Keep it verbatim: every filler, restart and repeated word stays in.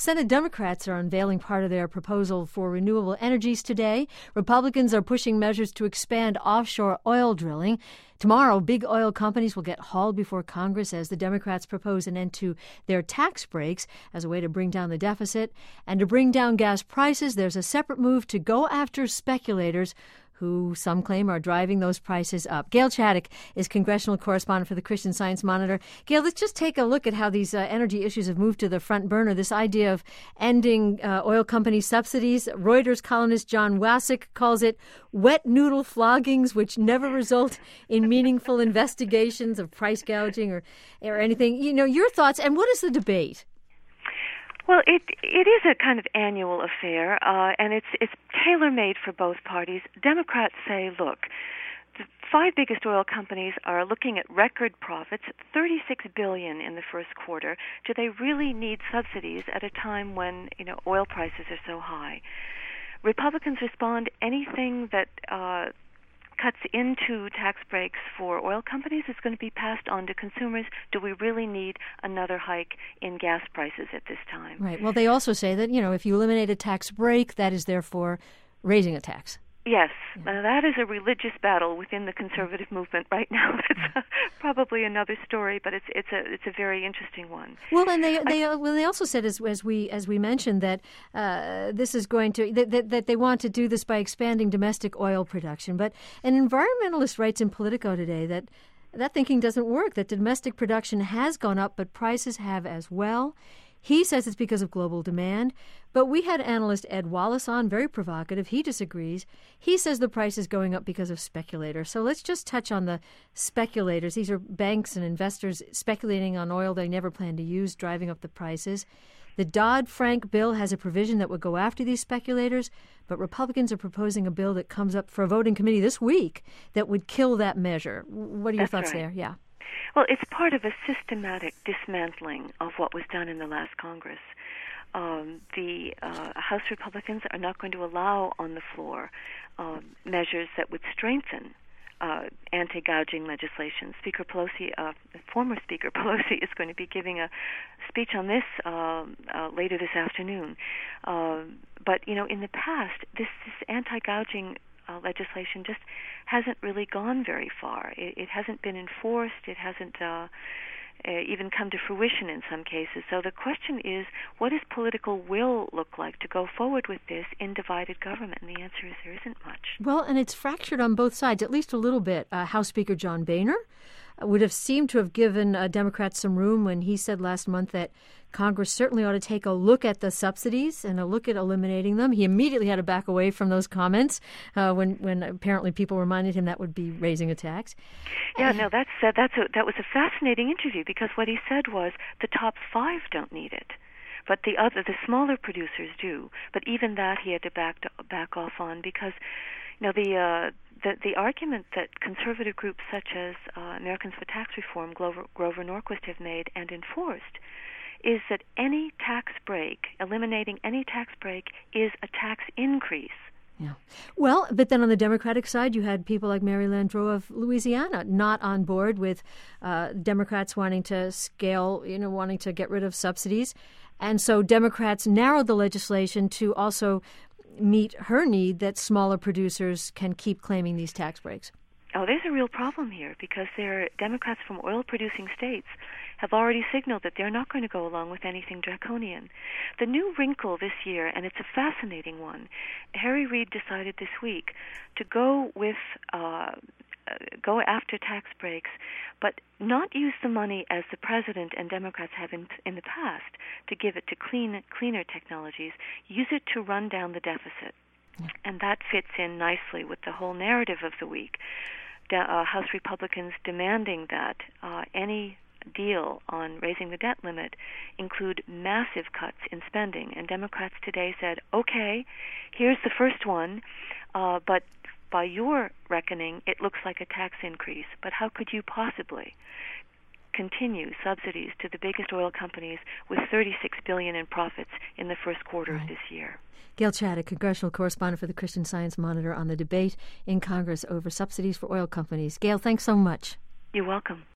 Senate Democrats are unveiling part of their proposal for renewable energies today. Republicans are pushing measures to expand offshore oil drilling. Tomorrow, big oil companies will get hauled before Congress as the Democrats propose an end to their tax breaks as a way to bring down the deficit. And to bring down gas prices, there's a separate move to go after speculators who some claim are driving those prices up. Gail Chaddock is congressional correspondent for the Christian Science Monitor. Gail, let's just take a look at how these uh, energy issues have moved to the front burner. This idea of ending uh, oil company subsidies. Reuters columnist John Wasik calls it wet noodle floggings, which never result in meaningful investigations of price gouging or, or anything. You know, your thoughts, and what is the debate? Well, it it is a kind of annual affair, uh, and it's it's tailor-made for both parties. Democrats say, look, the five biggest oil companies are looking at record profits, thirty-six billion dollars in the first quarter. Do they really need subsidies at a time when, you know, oil prices are so high? Republicans respond, anything that uh, cuts into tax breaks for oil companies is going to be passed on to consumers. Do we really need another hike in gas prices at this time? Right. Well, they also say that, you know, if you eliminate a tax break, that is therefore raising a tax. Yes, Yeah. uh, that is a religious battle within the conservative movement right now. That's uh, probably another story, but it's it's a it's a very interesting one. Well, and they they I, well they also said as as we as we mentioned that uh, this is going to that, that that they want to do this by expanding domestic oil production. But an environmentalist writes in Politico today that that thinking doesn't work. That domestic production has gone up, but prices have as well. He says it's because of global demand, but we had analyst Ed Wallace on, very provocative. He disagrees. He says the price is going up because of speculators. So let's just touch on the speculators. These are banks and investors speculating on oil they never plan to use, driving up the prices. The Dodd-Frank bill has a provision that would go after these speculators, but Republicans are proposing a bill that comes up for a voting committee this week that would kill that measure. What are your That's thoughts right. there? Yeah. Well, it's part of a systematic dismantling of what was done in the last Congress. Um, the uh, House Republicans are not going to allow on the floor uh, measures that would strengthen uh, anti-gouging legislation. Speaker Pelosi, uh, former Speaker Pelosi, is going to be giving a speech on this uh, uh, later this afternoon. Uh, but, you know, in the past, this, this anti-gouging Uh, legislation just hasn't really gone very far. It, it hasn't been enforced. It hasn't uh, uh, even come to fruition in some cases. So the question is, what does political will look like to go forward with this in divided government? And the answer is there isn't much. Well, and it's fractured on both sides, at least a little bit. Uh, House Speaker John Boehner would have seemed to have given uh, Democrats some room when he said last month that Congress certainly ought to take a look at the subsidies and a look at eliminating them. He immediately had to back away from those comments uh, when, when apparently people reminded him that would be raising a tax. Yeah, no, that's uh, that's a, that was a fascinating interview because what he said was the top five don't need it, but the other, the smaller producers do. But even that he had to back to, back off on because, you know, the uh, the the argument that conservative groups such as uh, Americans for Tax Reform, Grover, Grover Norquist, have made and enforced is that any tax break, eliminating any tax break, is a tax increase. Yeah. Well, but then on the Democratic side, you had people like Mary Landrieu of Louisiana not on board with uh, Democrats wanting to scale, you know, wanting to get rid of subsidies. And so Democrats narrowed the legislation to also meet her need that smaller producers can keep claiming these tax breaks. Oh, there's a real problem here because there are Democrats from oil-producing states have already signaled that they're not going to go along with anything draconian. The new wrinkle this year, and it's a fascinating one, Harry Reid decided this week to go with uh, go after tax breaks, but not use the money as the president and Democrats have in, in the past to give it to clean, cleaner technologies. Use it to run down the deficit. And that fits in nicely with the whole narrative of the week. De- uh, House Republicans demanding that uh, any deal on raising the debt limit include massive cuts in spending. And Democrats today said, okay, here's the first one, uh, but by your reckoning, it looks like a tax increase. But how could you possibly continue subsidies to the biggest oil companies with thirty-six billion dollars in profits in the first quarter right. of this year? Gail Chaddock, congressional correspondent for the Christian Science Monitor, on the debate in Congress over subsidies for oil companies. Gail, thanks so much. You're welcome.